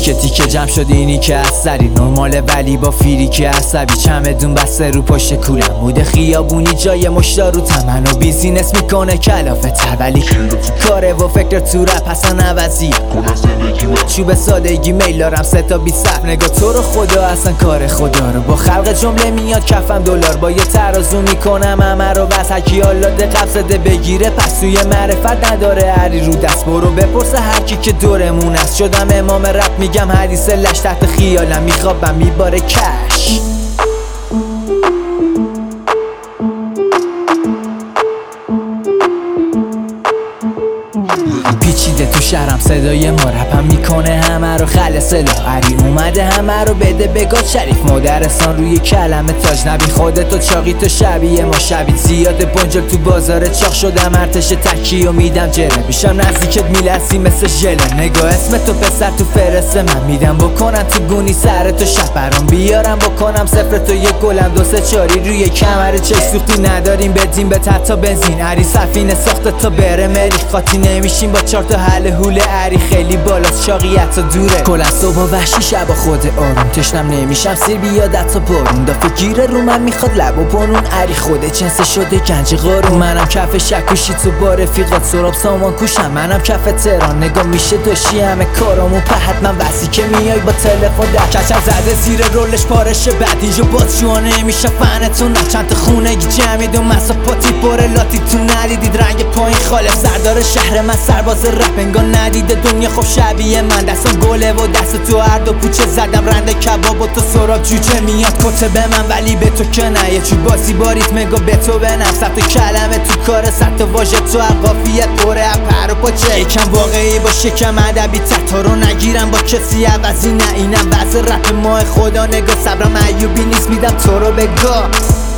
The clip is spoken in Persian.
تیکه تیکه جمع شد اینی که از سری نرماله ولی با فیری که عصبی چمدون بسته رو پشت کولم مود خیابونی جای مشتار رو تمن و بیزینس میکنه کلافه تر ولی کاره و فکر تو رپ اصلا عوضی چوب سادگی میل دارم 3 تا 20 صف نگاه تو رو خدا اصلا کار خدا رو با خلق جمله میاد کفم دلار با یه ترازو میکنم همه رو بس هرکی آلاده قبضده بگیره پس توی معرفت نداره هری رو دست برو بپرسه هرکی که دورمون است شدم امام رپ میگم حدیث لش تحت خیالم میخوابم میباره کش پیچیده تو شهرم صدای ما رپم میکنه همه رو خلص لاغری اومده همه رو بده بگاد شریف مدرسان روی کلمه تاج نبین خودتو چاقی تو شبیه ما شبید زیاد بنجل تو بازار چاق شدم ارتش تکی و میدم جره میشم نزدیکت میلرزی مثل ژله نگاه اسم تو پسر تو فرسته من میدم بکنم تو گونی سر تو شب برام بیارم بکنم صفر تو یک گلم 2 3 4 روی کمر چه سوختی نداریم بدیم به تا بنزین عری سفینه ساخته تا بره مریخ خاطی نمیشیم با 4 تا حل هوله عری خیلی بالاست شاقیت تا دوره کل از صبح وحشی شب خود آروم تشنم نمیشم سیر بیادت تا بارون دافه گیره رو من میخواد لب و پانون عری خوده چنسه شده گنج قارون منم کف شکوشی تو با رفیقات سراب سامان کوشم منم کف تهران نگاه میشه داشتی همه کارامو پهت من وسی که میای با تلفن در کچم زده زیر رولش پارشه بعد اینجا باز شما نمیشه فنتون نه چند تا خونگی جمعید و مساپاتی پر لاتی تو ندیدید رنگ پایین خالف سردار شهر من سرباز رپ انگار ندیده دنیا خب شبیه من دستم گله و دست تو هر دو پوچه زدم رنده کباب و تو سراب جوجه میاد کته به من ولی به تو که نه یه چوب بازی باریت مگا به تو بنم صد تا کلمه تو کار صد تا واژه تو قافیت پره پر و پاچه یکم واقعی باشه یکم ادبی تا رو نگیرم با کسی عوضی نه اینم وضع رپ ماه خدا نگاه صبرم ایوبی نیست میدم تو رو بگاه